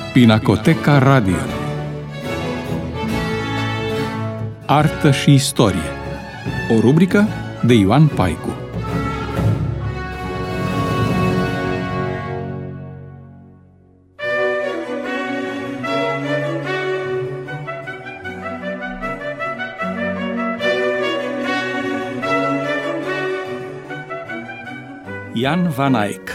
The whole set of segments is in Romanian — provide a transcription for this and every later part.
Pinacoteca Radio. Artă și istorie. O rubrică de Ioan Paicu. Jan van Eyck.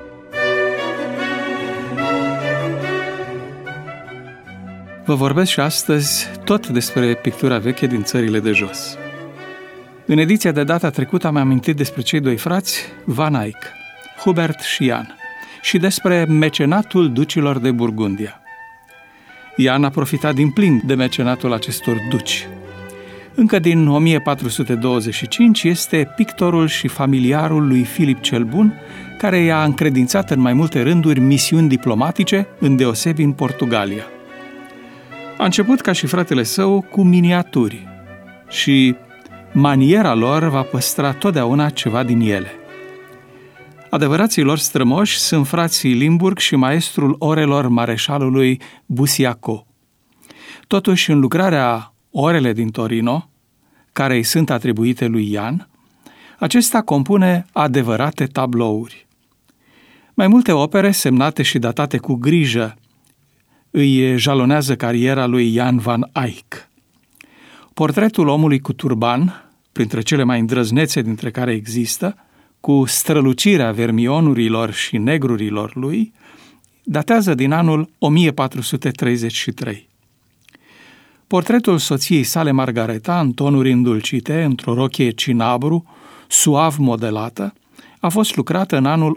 Vă vorbesc și astăzi tot despre pictura veche din țările de jos. În ediția de data trecută am amintit despre cei doi frați Van Eyck, Hubert și Jan, și despre mecenatul ducilor de Burgundia. Jan a profitat din plin de mecenatul acestor duci. Încă din 1425 este pictorul și familiarul lui Filip cel Bun, care i-a încredințat în mai multe rânduri misiuni diplomatice, îndeosebi în Portugalia. A început, ca și fratele său, cu miniaturi și maniera lor va păstra totdeauna ceva din ele. Adevărații lor strămoși sunt frații Limburg și maestrul orelor mareșalului Busiacco. Totuși, în lucrarea Orele din Torino, care îi sunt atribuite lui Jan, acesta compune adevărate tablouri. Mai multe opere, semnate și datate cu grijă, îi jalonează cariera lui Jan van Eyck. Portretul omului cu turban, printre cele mai îndrăznețe dintre care există, cu strălucirea vermionurilor și negrurilor lui, datează din anul 1433. Portretul soției sale Margareta, în tonuri îndulcite, într-o rochie cinabru, suav modelată, a fost lucrată în anul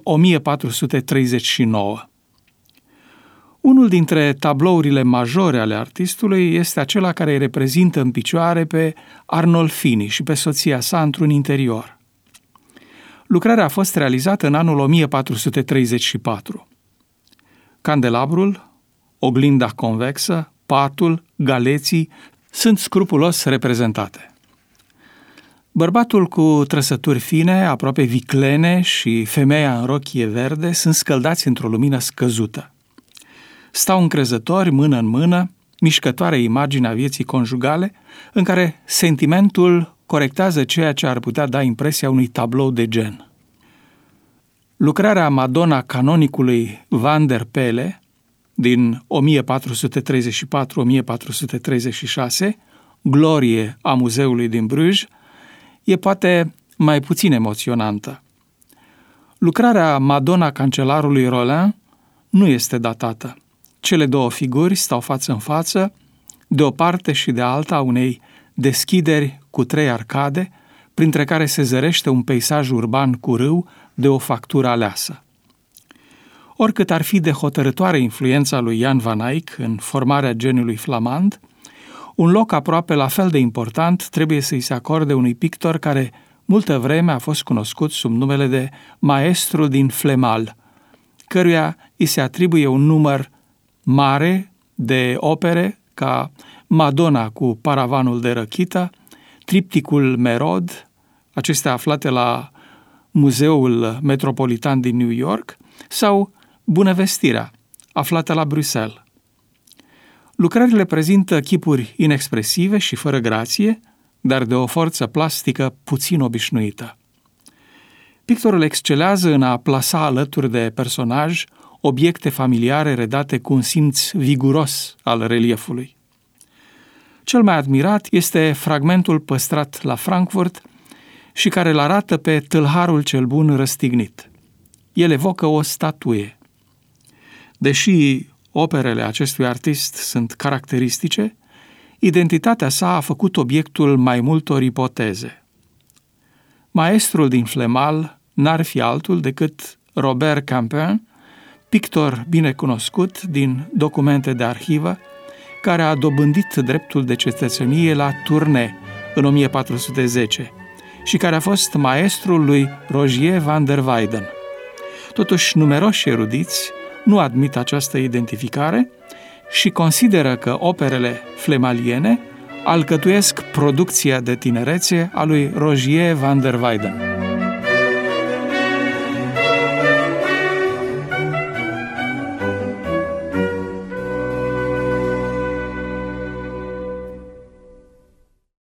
1439. Unul dintre tablourile majore ale artistului este acela care îi reprezintă în picioare pe Arnolfini și pe soția sa într-un interior. Lucrarea a fost realizată în anul 1434. Candelabrul, oglinda convexă, patul, galeții sunt scrupulos reprezentate. Bărbatul cu trăsături fine, aproape viclene, și femeia în rochie verde sunt scăldați într-o lumină scăzută. Stau încrezători, mână în mână, mișcătoare imaginea vieții conjugale, în care sentimentul corectează ceea ce ar putea da impresia unui tablou de gen. Lucrarea Madonna canonicului Van der Pelle, din 1434-1436, glorie a muzeului din Bruges, e poate mai puțin emoționantă. Lucrarea Madonna cancelarului Rollin nu este datată. Cele două figuri stau față în față, de o parte și de alta a unei deschideri cu 3 arcade, printre care se zărește un peisaj urban cu râu de o factură aleasă. Oricât ar fi de hotărătoare influența lui Jan van Eyck în formarea geniului flamand, un loc aproape la fel de important trebuie să-i se acorde unui pictor care multă vreme a fost cunoscut sub numele de Maestrul din Flemal, căruia îi se atribuie un număr mare de opere ca Madonna cu paravanul de răchită, Tripticul Merod, acestea aflate la Muzeul Metropolitan din New York, sau Bunăvestirea, aflată la Bruxelles. Lucrările prezintă chipuri inexpresive și fără grație, dar de o forță plastică puțin obișnuită. Pictorul excelează în a plasa alături de personaj obiecte familiare redate cu un simț viguros al reliefului. Cel mai admirat este fragmentul păstrat la Frankfurt și care îl arată pe tâlharul cel bun răstignit. El evocă o statuie. Deși operele acestui artist sunt caracteristice, identitatea sa a făcut obiectul mai multor ipoteze. Maestrul din Flemal n-ar fi altul decât Robert Campin, pictor bine cunoscut din documente de arhivă, care a dobândit dreptul de cetățenie la Tournai în 1410 și care a fost maestrul lui Rogier van der Weyden. Totuși, numeroși erudiți nu admit această identificare și consideră că operele flemaliene alcătuiesc producția de tinerețe a lui Rogier van der Weyden.